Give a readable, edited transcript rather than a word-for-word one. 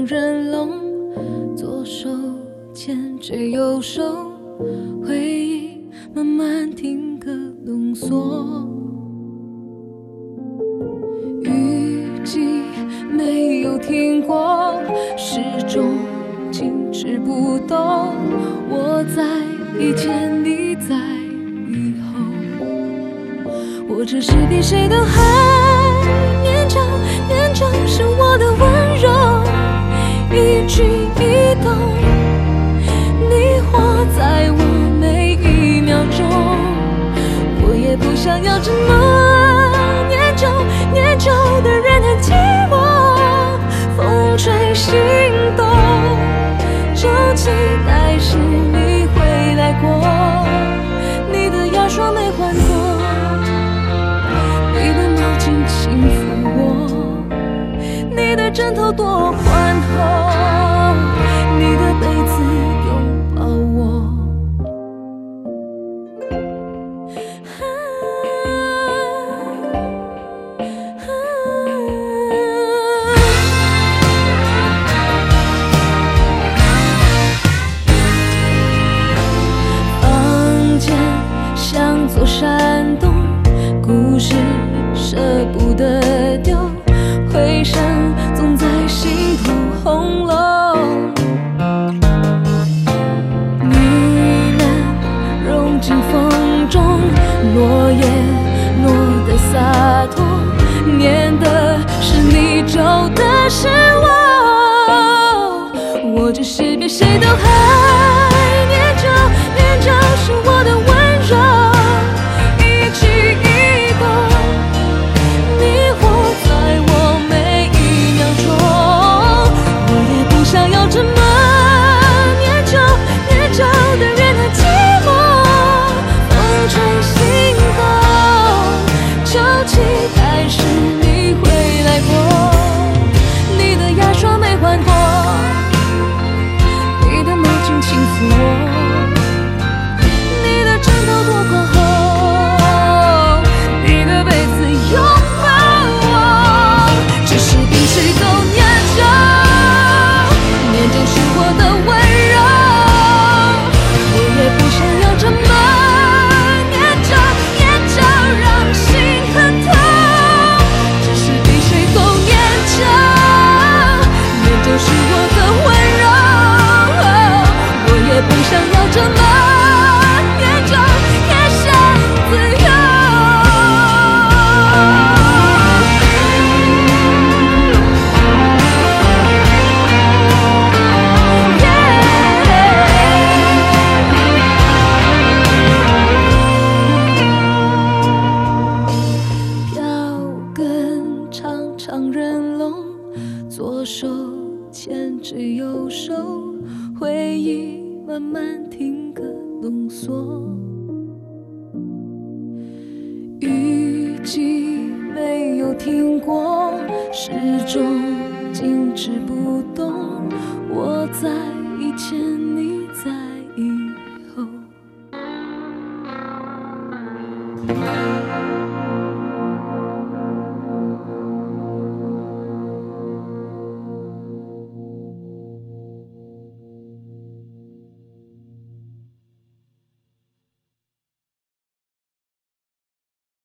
长人龙，左手牵着右手，回忆慢慢听歌浓缩。雨季没有停过，始终静止不动。我在以前，你在以后，我只是比谁都还年长，年长是我的温柔，一举一动，你活在我每一秒钟。我也不想要这么念旧，念旧的人很寂寞，风吹心动，就期待是你回来过，你的牙刷没换过，你的毛巾轻抚我，你的枕头多宽厚，你的被子拥抱我。房间像座山洞，故事舍不得丢，回声总在心头轰隆。呢喃融进风中，落叶落得洒脱，念的是你走的是我，我只是比谁都还念旧，念旧是我的温柔，一举一动，你活在我每一秒钟。我也不想要这么念旧，念旧的人很寂寞，风吹心动，就期待是你回来过，你的牙刷没换过，你的毛巾轻抚我，你的枕头多宽厚，你的被子拥抱我，只是比谁都念旧，念旧是我的温柔，我也不想要这么念旧，念旧让心很痛，只是比谁都念旧，念旧是我的温柔，我也不想要这么念旧，也想自由。飘跟长长人龙，左手牵着右手，回忆慢慢听歌浓缩。雨季没有停过，始终静止不动。我在以前。